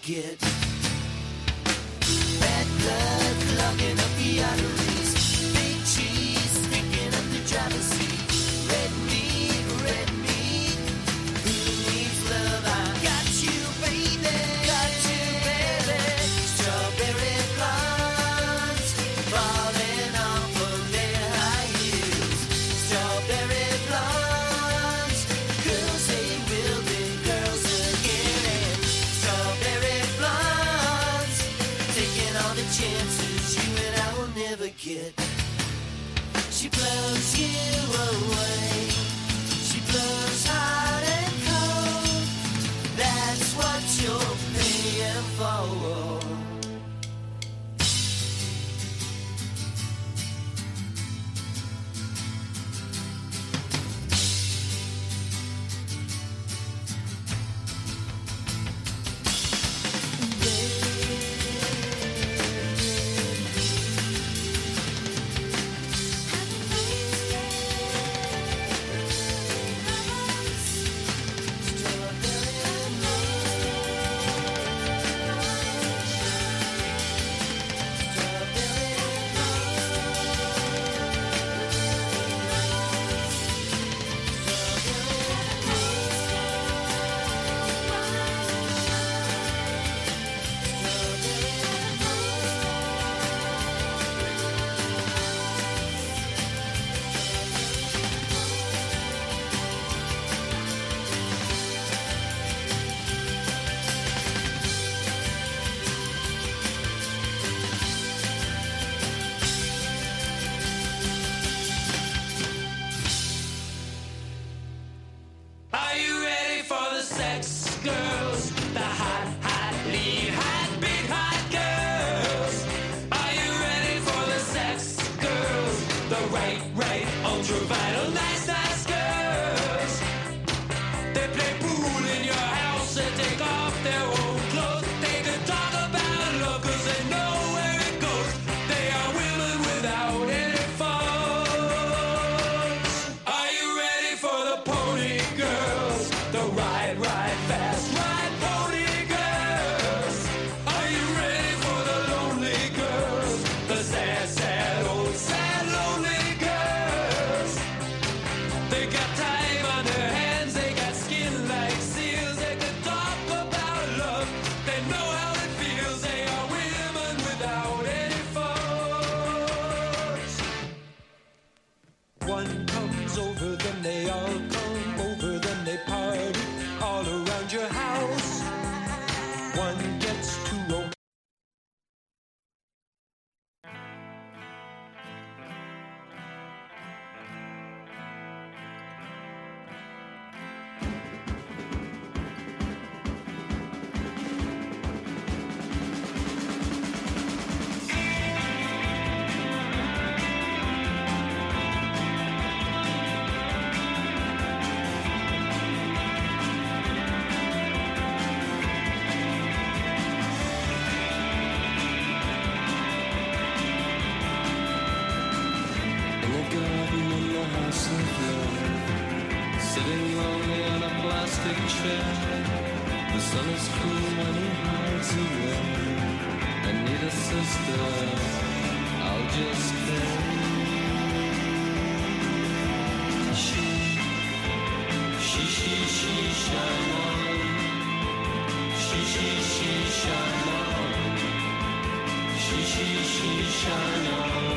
get. Bad blood clogging up the arteries. Big cheese sticking up the driver's seat. Red meat, red meat. Who needs love? I got you, baby. Got you, baby. Strawberry blondes falling off of their high heels. Strawberry blondes, girls they will be girls again. And strawberry blondes, taking all the chances you and I will never get. She blows you away. She blows hot and cold. That's what you're paying for. Are you ready for the sex, girls? The hot, hot, lean, hot, big, hot girls. Are you ready for the sex, girls? The right, right, ultra vital, nice, nice girls. They play pool in your house and take off their old clothes. They can talk about love 'cause they know where it goes. They are women without any faults. Are you ready for the pony girls? The ride, ride fast, ride pony girls. Are you ready for the lonely girls? The sad, sad, old, sad, lonely girls. They got time on their hands, they got skin like seals. They can talk about love, they know how it feels. They are women without any faults. One comes over, then they all come over, then they party all around your house. One gets too romantic. In the garden in the house of love, sitting lonely on a plastic chair. The sun is cool when he hides away. I need a sister, I'll just stay. She, shine on. She, shine on. She, shine on.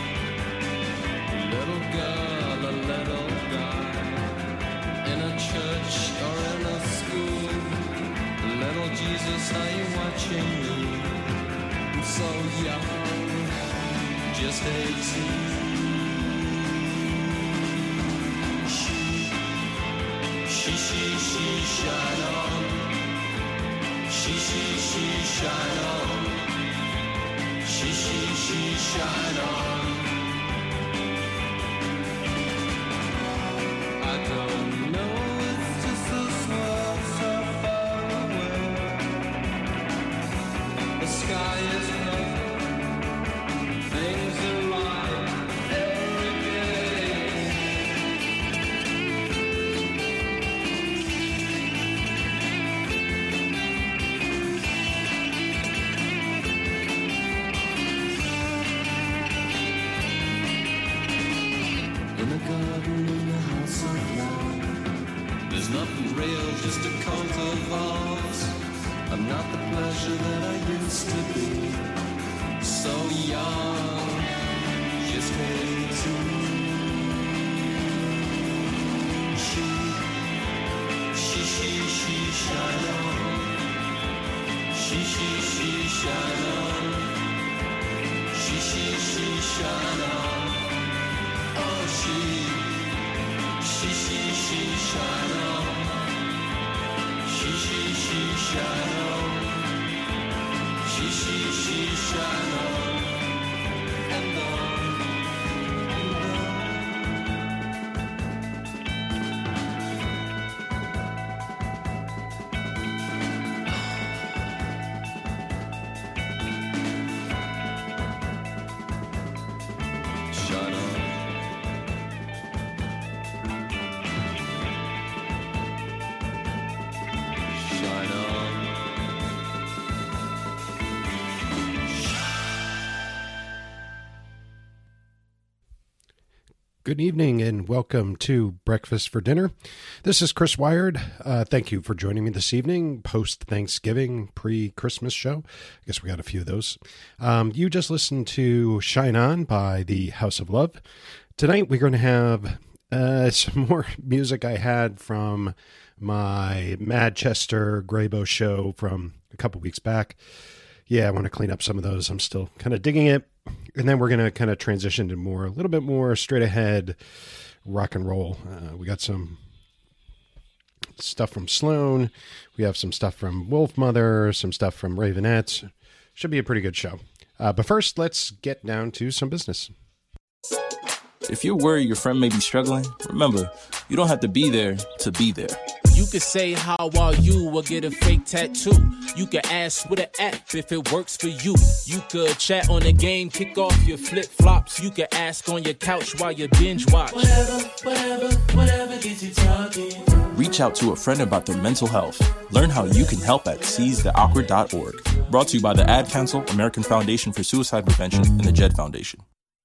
Little girl, a little guy, in a church or in a school. Little Jesus, are you watching me? I'm so young, just 18. She, shine on. She, shine on. She, shine on. I don't know, it's just this world so far away. The sky is blue, things are right every day. nothing real, just a cult of vows. I'm not the pleasure that I used to be. So young, just hate to. She, shine on. She, shine on. She, shine on. Oh, she shine on. She shine on. She shine on. And on. Good evening and welcome to Breakfast for Dinner. This is Chris Wired. Thank you for joining me this evening, post-Thanksgiving, pre-Christmas show. I guess we got a few of those. You just listened to Shine On by the House of Love. Tonight we're going to have some more music I had from my Manchester Graybo show from a couple weeks back. Yeah, I want to clean up some of those. I'm still kind of digging it. And then we're going to kind of transition to a little bit more straight ahead rock and roll. We got some stuff from Sloan. We have some stuff from Wolfmother, some stuff from Ravenettes. Should be a pretty good show. But first, let's get down to some business. If you're worried your friend may be struggling, remember, you don't have to be there to be there. You could say, how are you, or get a fake tattoo. You could ask with an app if it works for you. You could chat on the game, kick off your flip-flops. You could ask on your couch while you binge watch. Whatever gets you talking. Reach out to a friend about their mental health. Learn how you can help at seizetheawkward.org. Brought to you by the Ad Council, American Foundation for Suicide Prevention, and the Jed Foundation.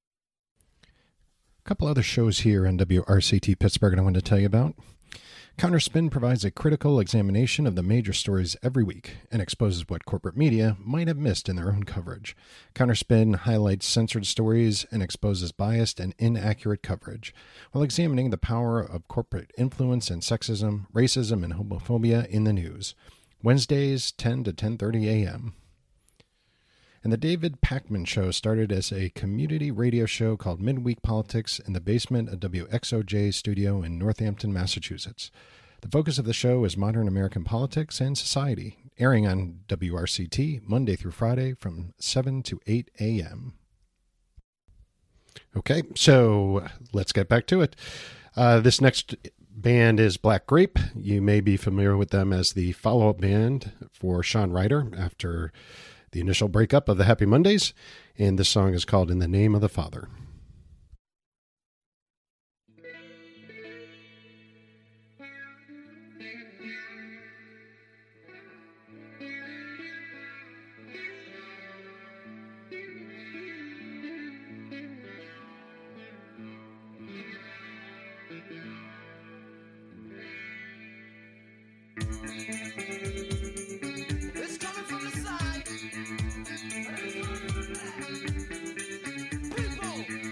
A couple other shows here on WRCT Pittsburgh I wanted to tell you about. Counterspin provides a critical examination of the major stories every week and exposes what corporate media might have missed in their own coverage. Counterspin highlights censored stories and exposes biased and inaccurate coverage, while examining the power of corporate influence and sexism, racism, and homophobia in the news. Wednesdays, 10 to 10:30 a.m. And the David Pakman Show started as a community radio show called Midweek Politics in the basement of WXOJ studio in Northampton, Massachusetts. The focus of the show is modern American politics and society, airing on WRCT Monday through Friday from 7 to 8 a.m. Okay, so let's get back to it. This next band is Black Grape. You may be familiar with them as the follow-up band for Shawn Ryder after the initial breakup of the Happy Mondays, and this song is called In the Name of the Father. It's coming from the side. People.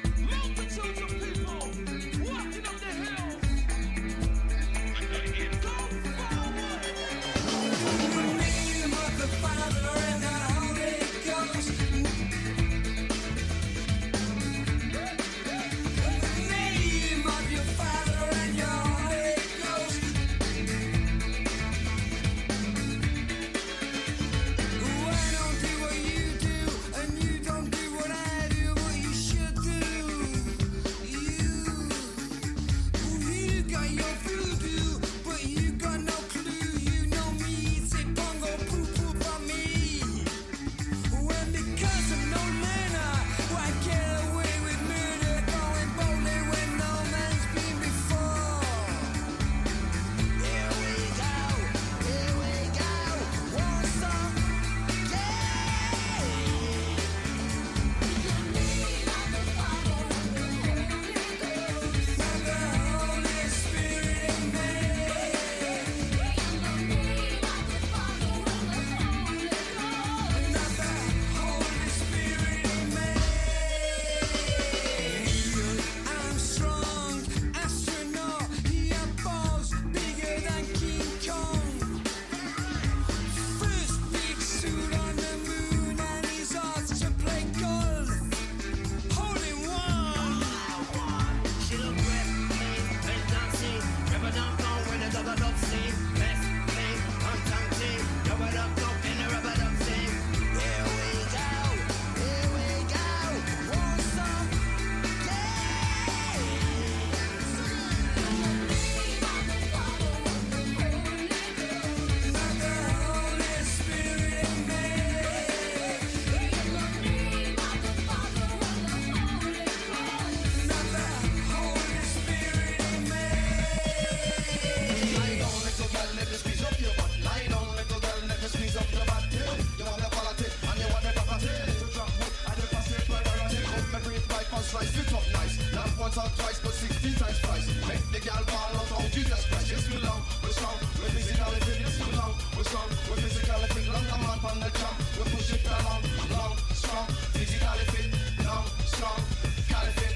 15 times price. Make the gal fall out on Jesus Christ. Yes, we long, we're strong, we're physicality, yes, we long, we're strong, we're physicality. Long come on from the jump, we push it along, long, strong, physicality, long, strong, caliphate.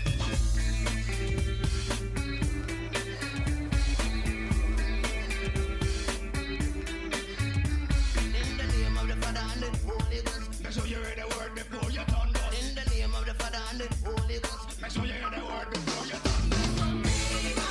In the name of the Father and the Holy Ghost. Make sure you hear the word before you turn us. In the name of the Father and the Holy Ghost. Make sure you hear the word before you turn us.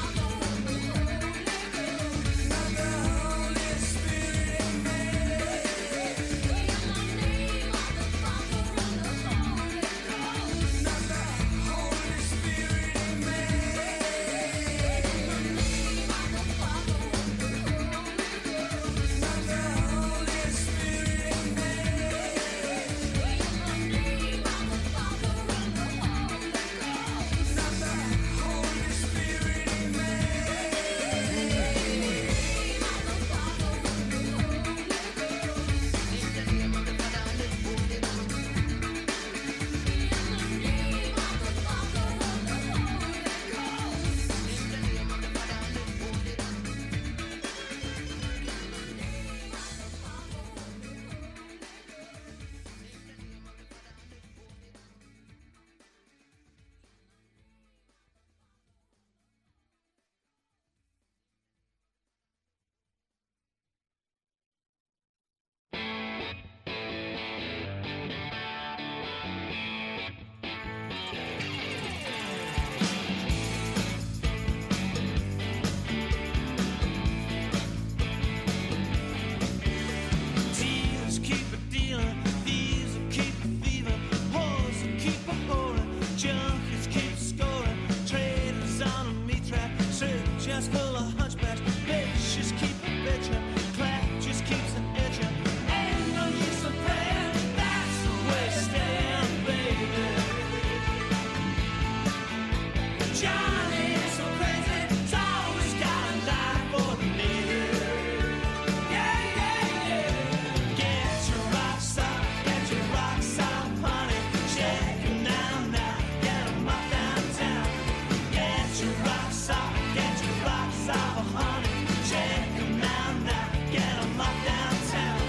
Dealers keep a dealing, thieves will keep a thieving, whores will keep a whoring, junkies keep scoring, traders on a meat track, surgeons full of hunchbacks, bitches keep a bitchin', clap just keeps an itchin'. Ain't no use of praying, that's the way to stand, baby. Johnny is so crazy, he's always got a lie for the lady. Yeah, yeah, yeah. Get your rocks up, honey. Shake 'em now, get 'em up downtown. Get your rocks up, honey. Shake 'em now, get 'em up downtown.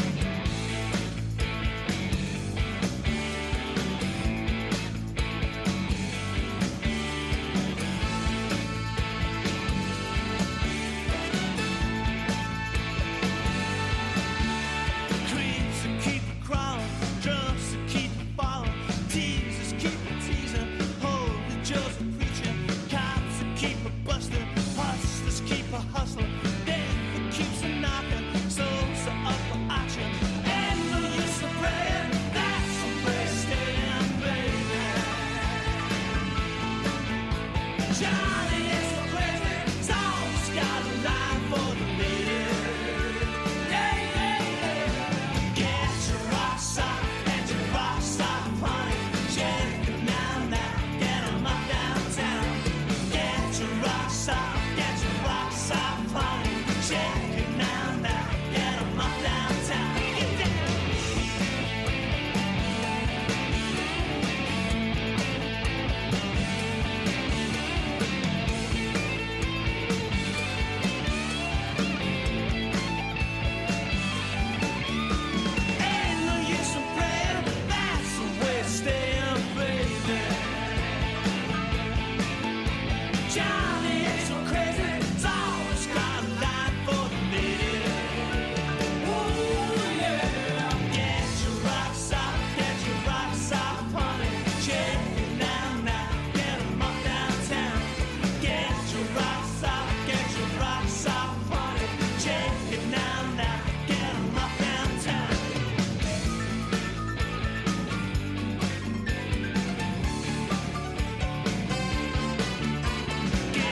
Creeps will keep a crawling, drunks will keep a falling, teasers keep a teasing, holy Joe's a preaching, cops will keep a busting, hustlers keep a hustling, death keeps a knocking, souls are up for auction. Ain't no use of praying, that's the place staying, baby. Johnny is so crazy, he's always got a line for the lady. Yeah, yeah, yeah. Get your rocks up, honey. Shake 'em now, get 'em up downtown. Get your rocks up, honey. Shake it now, get 'em up downtown. Get down. Ain't no use in praying, that's the way to stand, baby. Johnny ain't so crazy, he's always got a line for the lady. Ooh, yeah. Get your rocks up, honey. Shake it now, get 'em up downtown. Get your rocks up, honey. Shake it now, get 'em up downtown. Get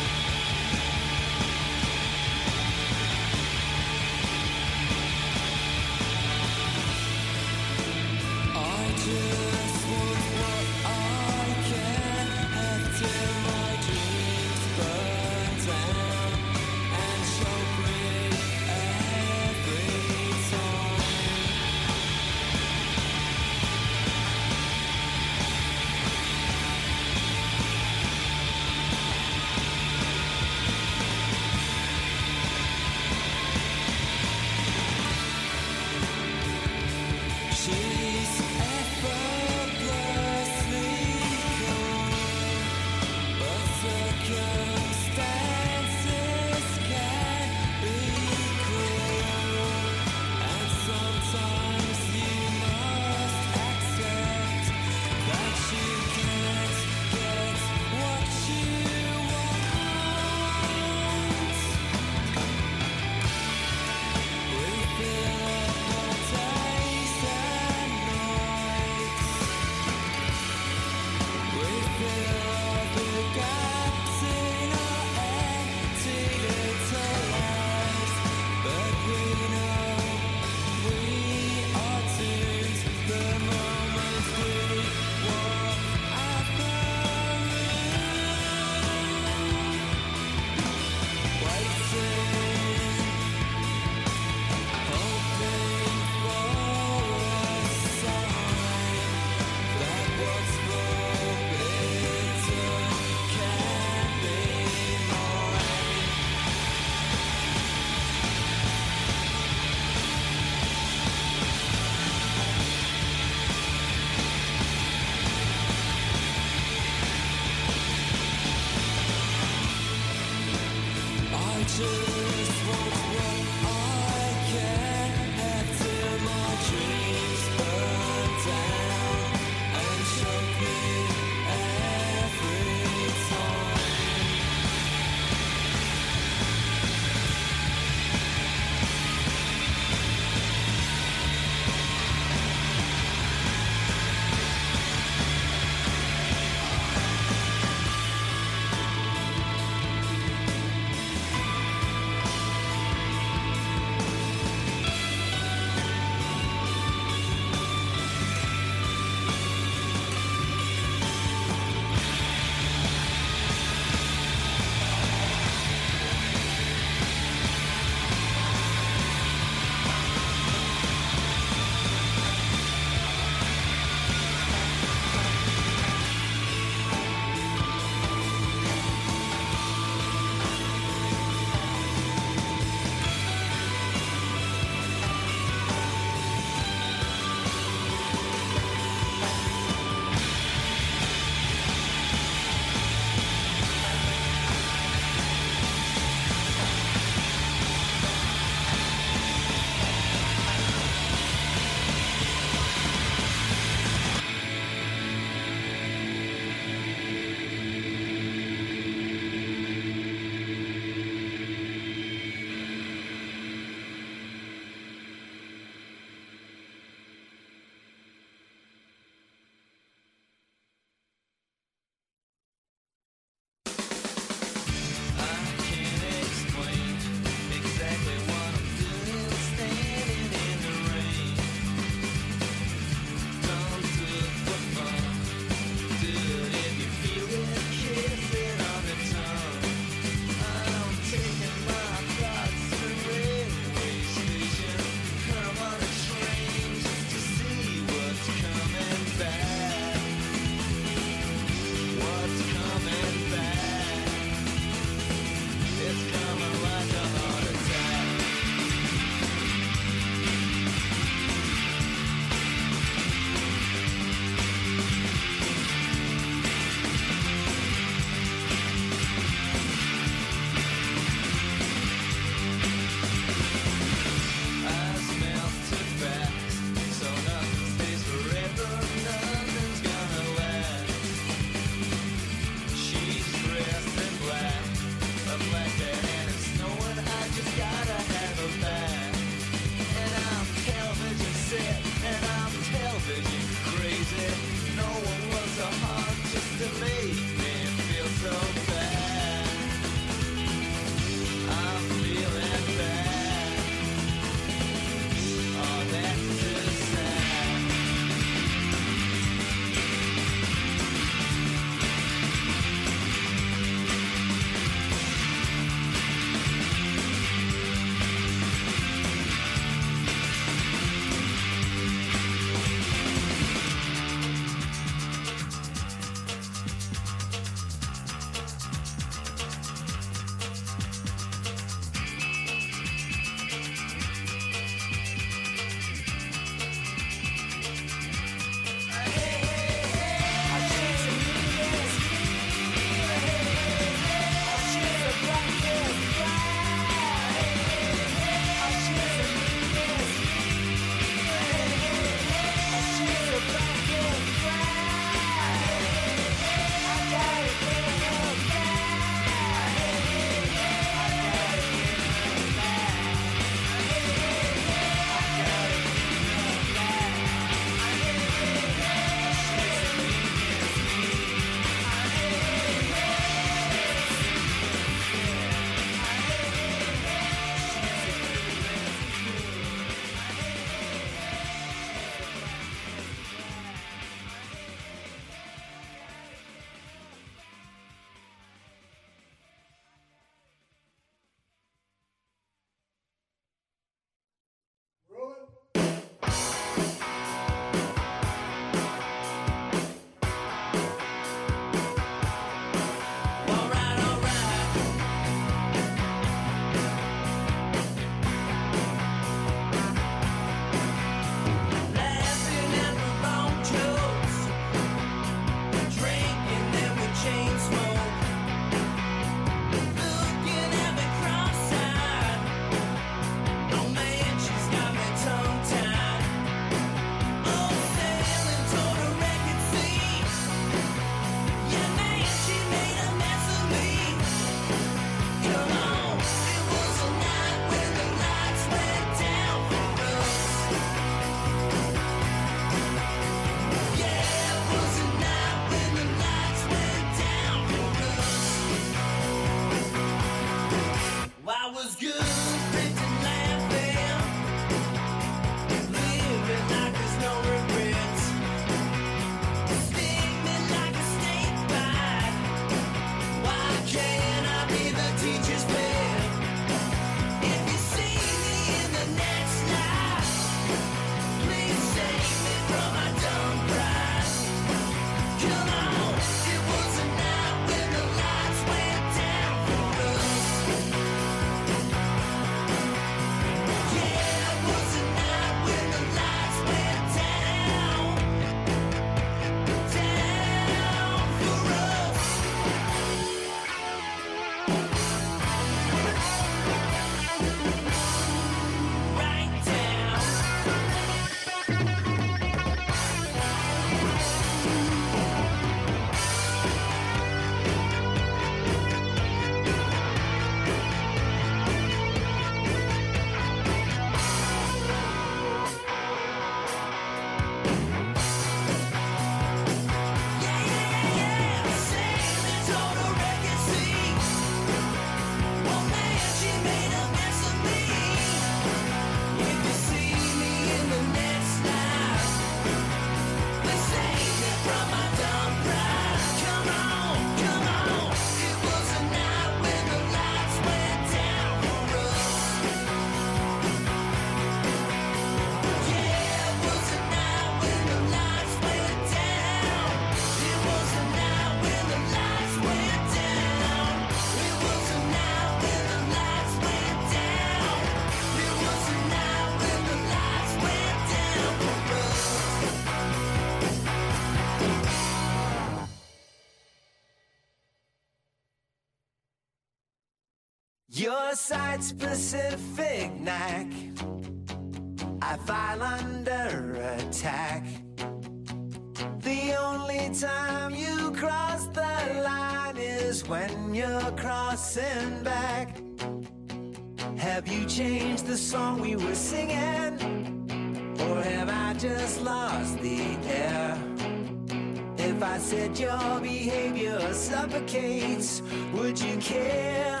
Your site-specific knack, I file under attack. The only time you cross the line is when you're crossing back. Have you changed the song we were singing? Or have I just lost the air? If I said your behavior suffocates, would you care?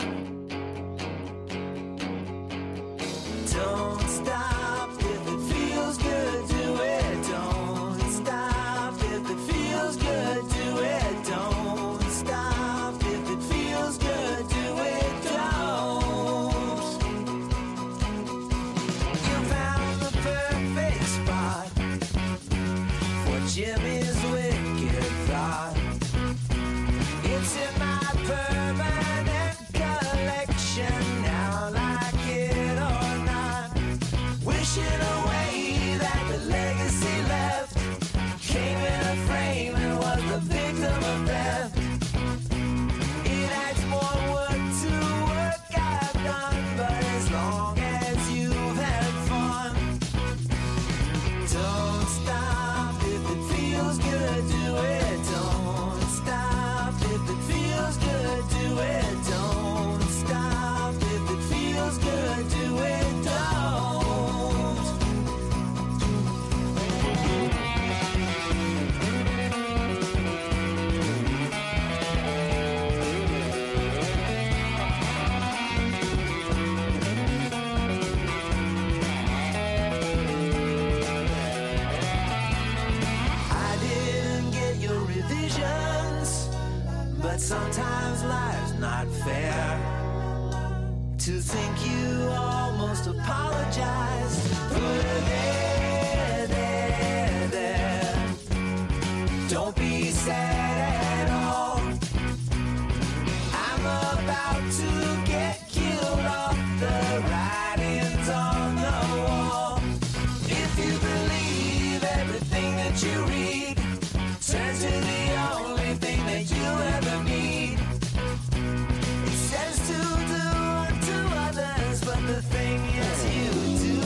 Don't stop if it feels good, do it. Don't stop if it feels good, do it. Don't stop if it feels good, do it. Don't. You found the perfect spot for Jimmy's wicked thought. It's in my permanent collection now, like it or not. Wishing away that the legacy left came in a frame and was the victim of theft. It adds more work to work I've done, but as long as you've had fun, don't stop if it feels good, do it. Don't stop if it feels good, do it. Don't stop if it feels good, do it. Don't. I didn't get your revisions, but sometimes life's not fair. To think you almost apologized for the there. Don't be sad at all. I'm about to get killed off the writings on the wall. If you believe everything that you read, turn to the only thing that you'll ever need. It says to do unto others, but the thing is you do.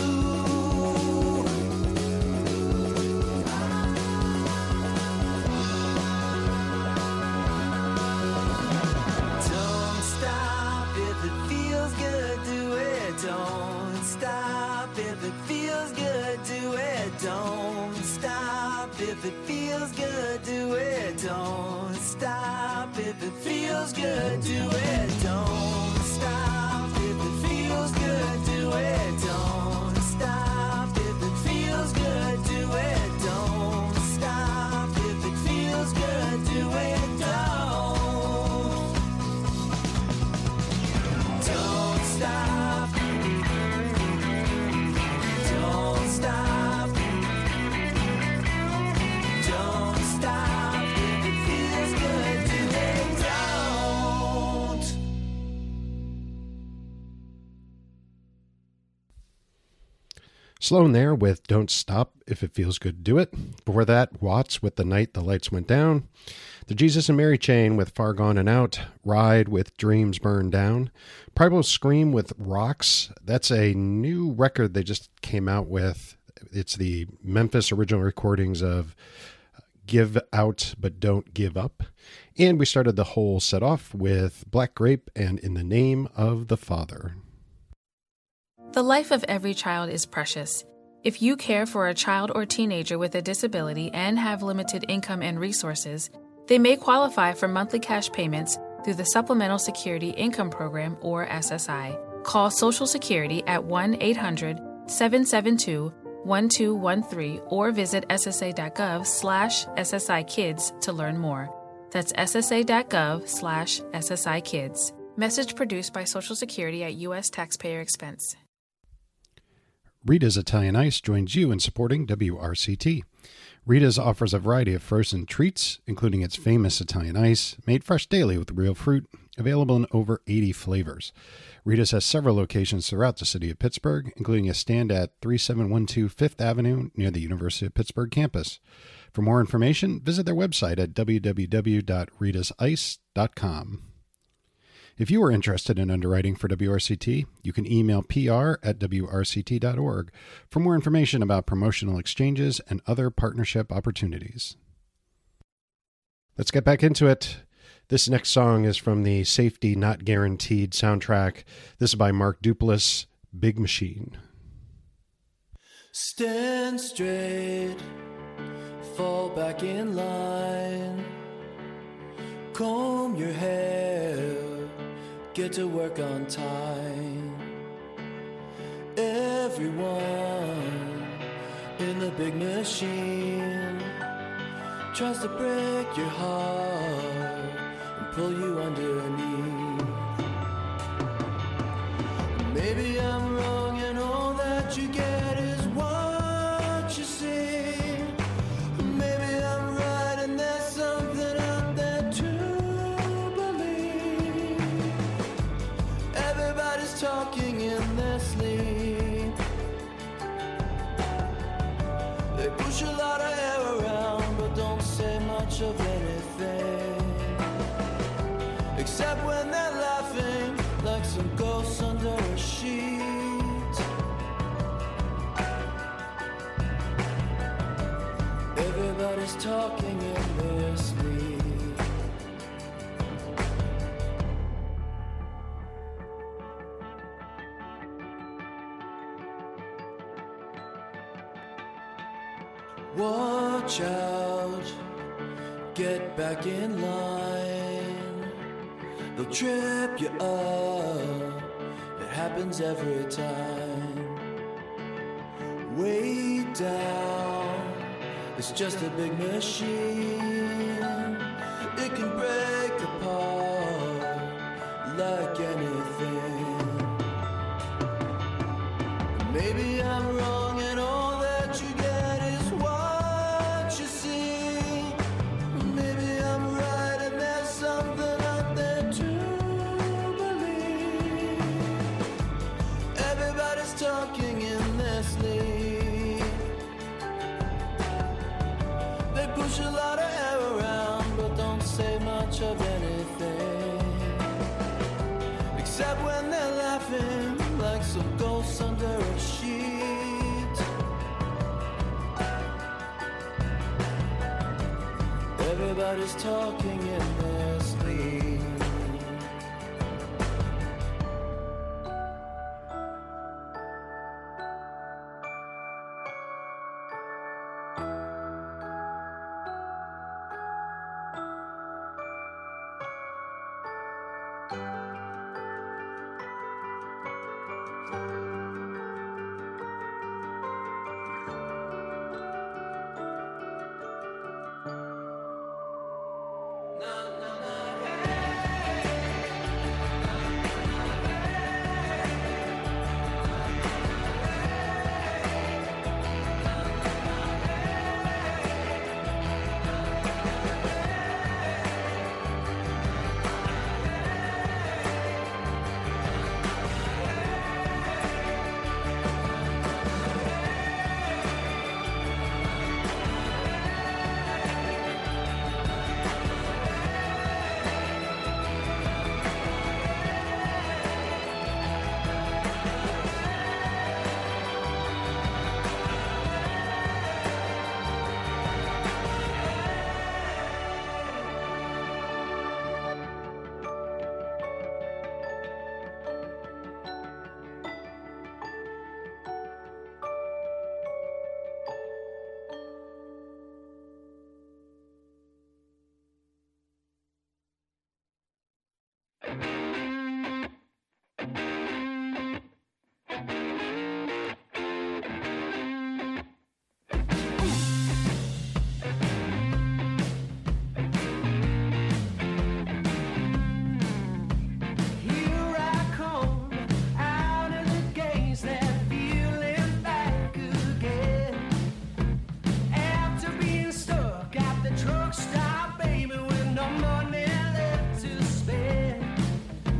Don't stop if it feels good, do it. Don't stop if it feels good, do it. Don't stop if it feels good, do it. Don't stop if it feels good, do it. Don't stop if it feels good, do it. Don't stop if it feels good, do it. Don't stop if it feels good, do it. Don't stop. Don't stop. Don't stop if it feels good, do it. Don't. Sloan there with Don't Stop If It Feels Good, Do It. Before that, Watts with The Night the Lights Went Down. The Jesus and Mary Chain with Far Gone and Out. Ride with Dreams Burned Down. Primal Scream with Rocks. That's a new record they just came out with. It's the Memphis original recordings of Give Out But Don't Give Up. And we started the whole set off with Black Grape and In the Name of the Father. The life of every child is precious. If you care for a child or teenager with a disability and have limited income and resources, they may qualify for monthly cash payments through the Supplemental Security Income Program, or SSI. Call Social Security at 1-800-772-1213 or visit ssa.gov/SSI-Kids to learn more. That's ssa.gov/SSI-Kids. Message produced by Social Security at U.S. taxpayer expense. Rita's Italian Ice joins you in supporting WRCT. Rita's offers a variety of frozen treats, including its famous Italian ice, made fresh daily with real fruit, available in over 80 flavors. Rita's has several locations throughout the city of Pittsburgh, including a stand at 3712 Fifth Avenue near the University of Pittsburgh campus. For more information, visit their website at www.ritasice.com. If you are interested in underwriting for WRCT, you can email pr@wrct.org for more information about promotional exchanges and other partnership opportunities. Let's get back into it. This next song is from the Safety Not Guaranteed soundtrack. This is by Mark Duplass, Big Machine. Stand straight, fall back in line, comb your hair, get to work on time. Everyone in the big machine tries to break your heart and pull you underneath. Maybe I'm wrong and all that you get is what you see. Maybe I'm right and there's something out there to believe. Everybody's talking in their sleep. They push a lot of air around but don't say much of anything, except when they're laughing like some ghosts under a sheet. Everybody's talking in their sleep. Watch out, get back in line. They'll trip you up, it happens every time. Way down, it's just a big machine. It can break apart like anything. Maybe I'm wrong and all that you get is what you see. Maybe I'm right and there's something out there to believe. Everybody's talking in their sleep. They push a lot of air around but don't say much of anything, except when they're laughing like some ghosts under a sheet. Everybody's talking in their sleep. Truck stop, baby, with no money left to spend.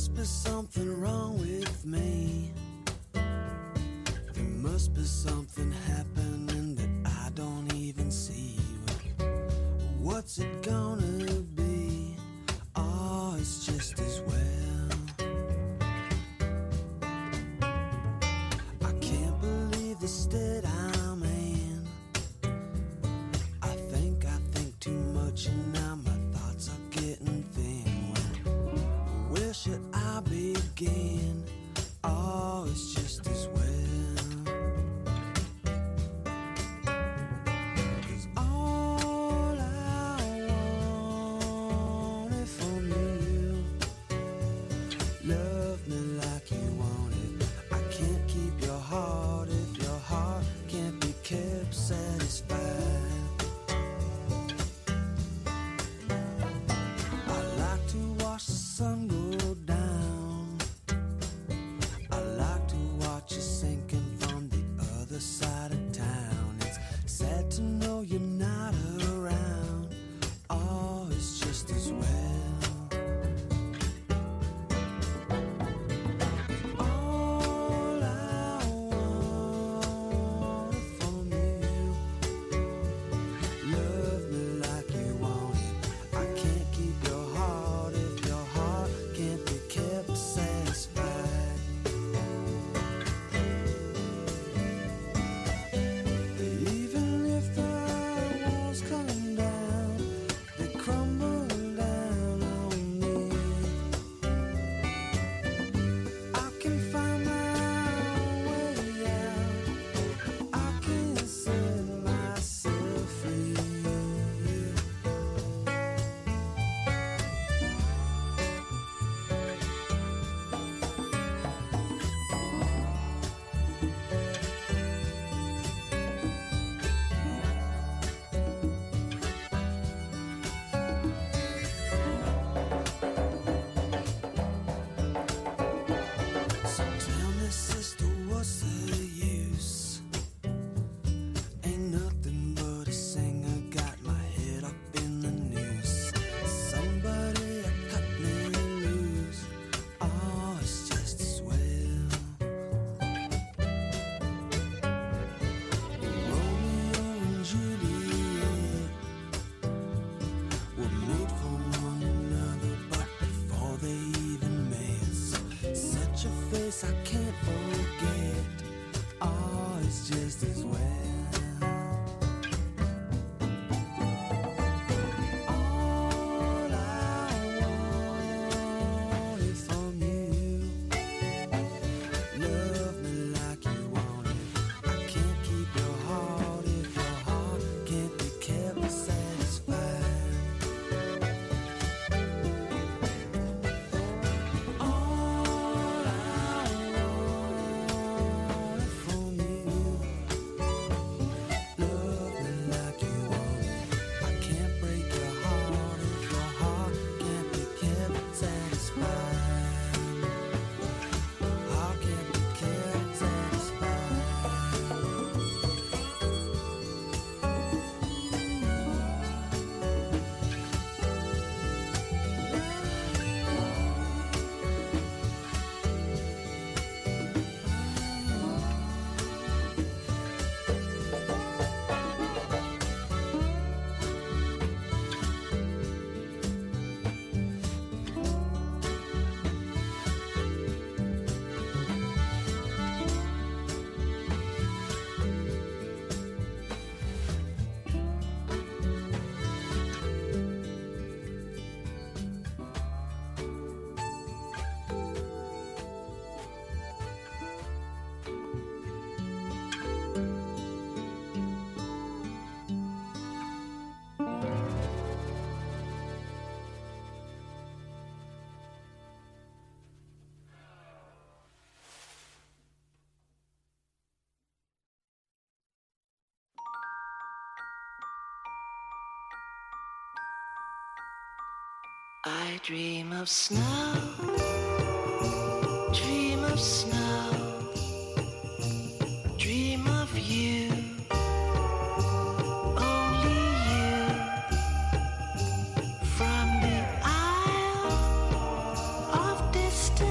must be something wrong with me. There must be something happening that I don't even see. What's it gonna be? Oh, it's just as well. I can't believe the state I'm in. I think too much and now my thoughts are getting thin. Where should I begin? Oh, it's just as well. 'Cause all I wanted from you, love me like you want it. I can't keep your heart if your heart can't be kept satisfied. I like to watch the sun go down. I like to watch you sinking from the other side of town. It's sad to know you're not around. Oh, it's just as well. All I wanted from you, love me like you want it. I can't keep your heart if your heart can't be kept satisfied. Even if the walls come down, they crumble down on me. I can find my way out. I can set myself free. So tell me, sister, what's the use? Ain't nothing but a singer got my head up in the news. Somebody cut me loose. Oh, it's just as well. Romeo and Juliet were made for one another, but before they even met, such a face I can't forget. Oh, it's just as well. All I wanted from you, love me like you want it. I can't keep your heart if your heart can't be kept satisfied. All I wanted from you, love me like you want it. I can't break your heart if your heart can't be kept satisfied. Heart can't be kept satisfied. I dream of snow, dream of snow, dream of you, only you. From the isle of distant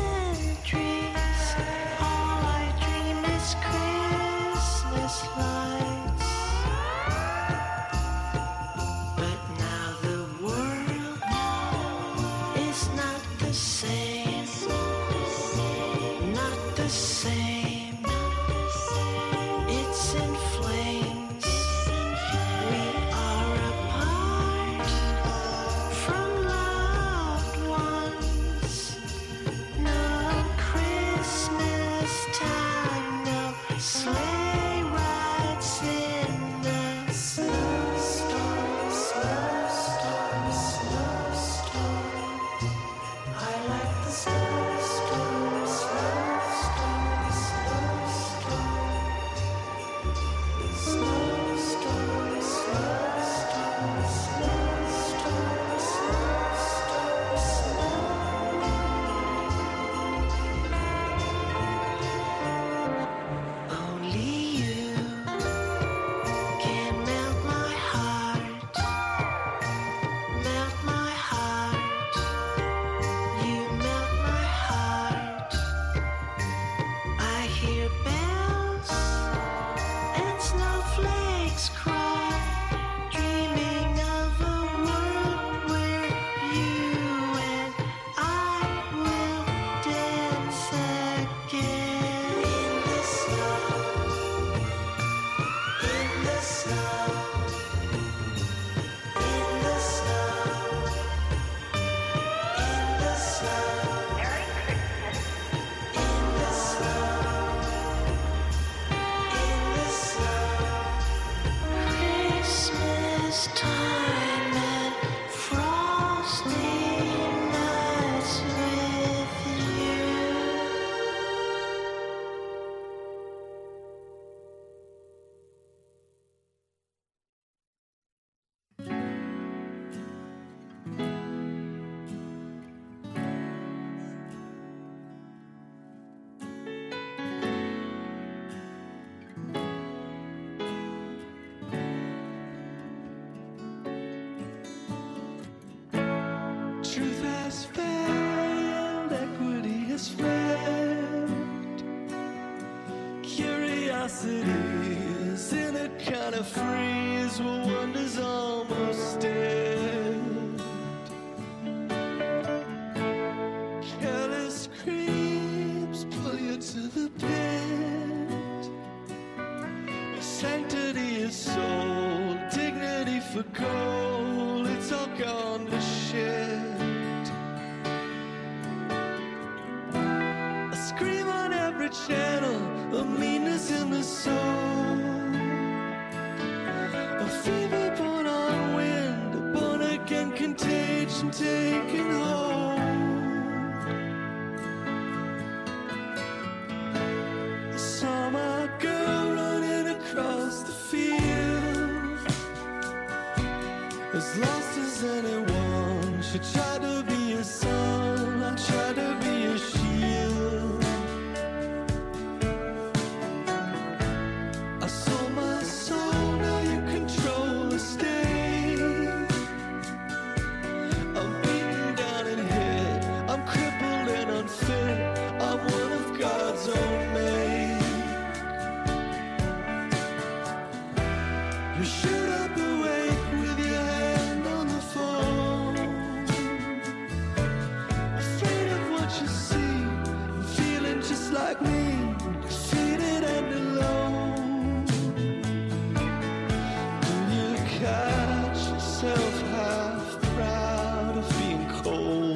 cities in a kind of freeze where wonder's almost dead. Careless creeps pull you to the pit. Sanctity is sold, dignity for gold. It's all gone to shit. A scream on every channel, a meanness in the soul. A fever born on wind, a born again contagion taking hold. I saw my girl running across the field, as lost as anyone. She tried to be a sun, I tried to be a shield. I sold my soul, now you control the state. I'm beaten down and hit, I'm crippled and unfit. I'm one of God's own made. You shoot up awake with your hand on the phone, afraid of what you see, feeling just like me, defeated and alone. Do you catch yourself half proud of being cold?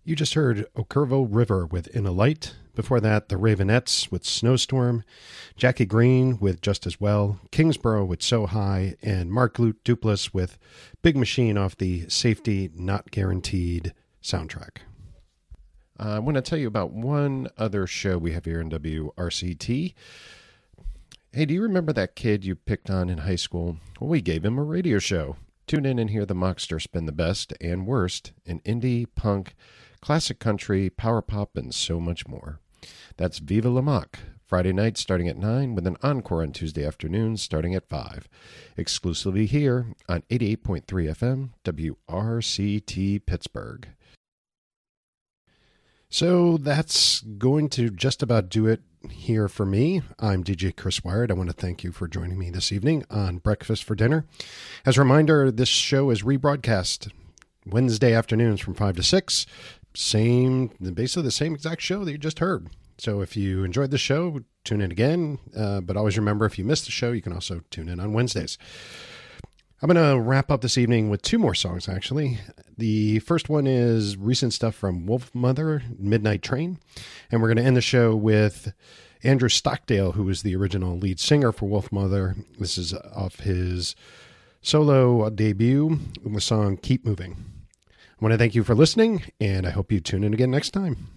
You just heard Okervo River with In a Light. Before that, the Ravenettes with Snowstorm, Jackie Green with Just As Well, Kingsborough with So High, and Mark Duplass with Big Machine off the Safety Not Guaranteed soundtrack. I want to tell you about one other show we have here in WRCT. Hey, do you remember that kid you picked on in high school? Well, we gave him a radio show. Tune in and hear the Mockster spin the best and worst in indie, punk, classic country, power pop, and so much more. That's Viva La Mock, Friday night starting at 9 with an encore on Tuesday afternoons starting at 5. Exclusively here on 88.3 FM, WRCT Pittsburgh. So that's going to just about do it here for me. I'm DJ Chris Wired. I want to thank you for joining me this evening on Breakfast for Dinner. As a reminder, this show is rebroadcast Wednesday afternoons from 5 to 6. Basically the same exact show that you just heard. So if you enjoyed the show, tune in again. But always remember, if you missed the show, you can also tune in on Wednesdays. I'm going to wrap up this evening with 2 more songs, actually. The first one is recent stuff from Wolfmother, Midnight Train. And we're going to end the show with Andrew Stockdale, who was the original lead singer for Wolfmother. This is off his solo debut, the song Keep Moving. I want to thank you for listening, and I hope you tune in again next time.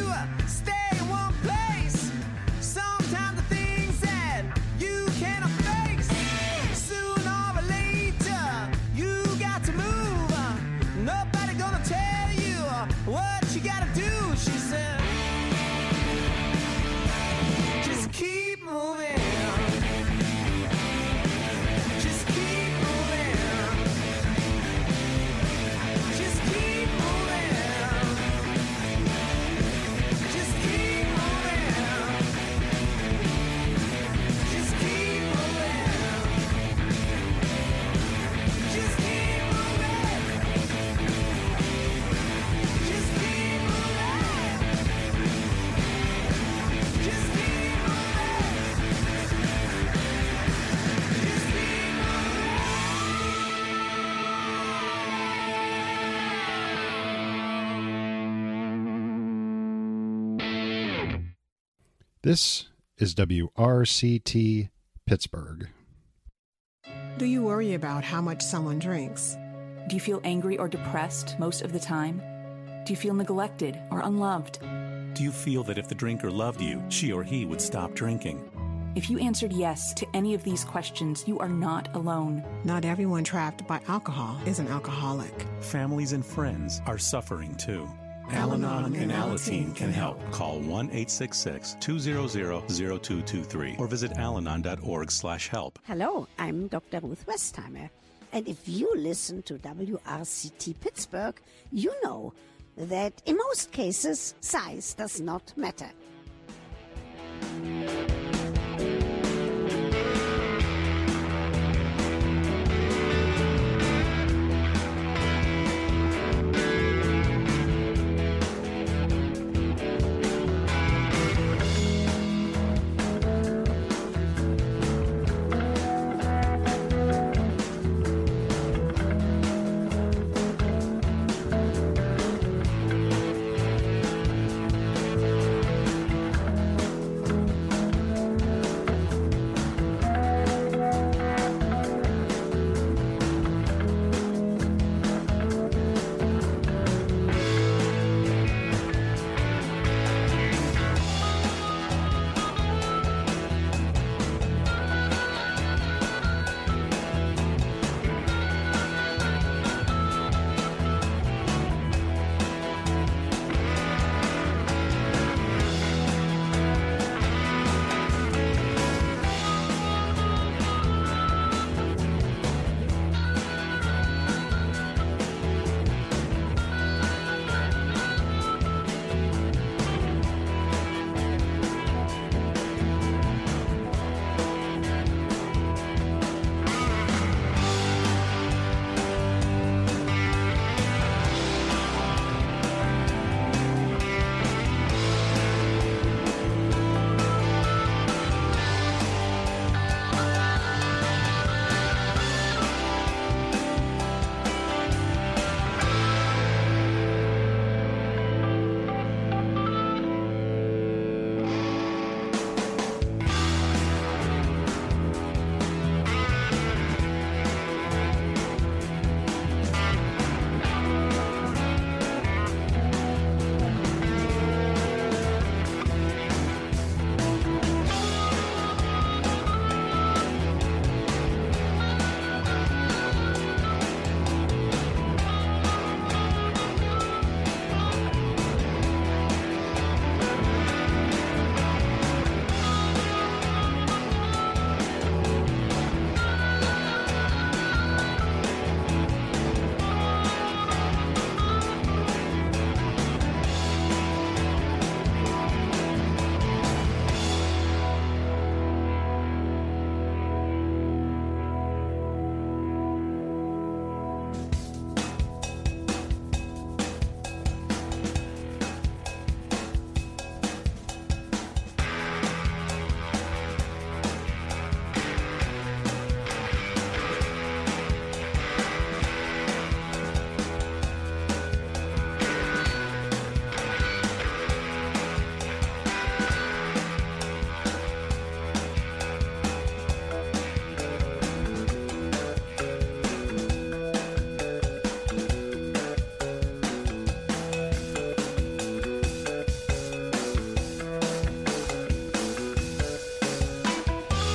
stay in one place. Sometimes the things that you cannot face, sooner or later you got to move. Nobody gonna tell you what you gotta do, she said. Just keep moving. Just keep moving. Just keep moving. Just keep moving. Just keep moving. Just keep moving. Just keep moving. Just keep This is WRCT Pittsburgh. Do you worry about how much someone drinks? Do you feel angry or depressed most of the time? Do you feel neglected or unloved? Do you feel that if the drinker loved you, she or he would stop drinking? If you answered yes to any of these questions, you are not alone. Not everyone trapped by alcohol is an alcoholic. Families and friends are suffering too. Al-Anon and Alateen can help. Call 1-866-200-0223 or visit alanon.org/help. Hello, I'm Dr. Ruth Westheimer. And if you listen to WRCT Pittsburgh, you know that in most cases, size does not matter.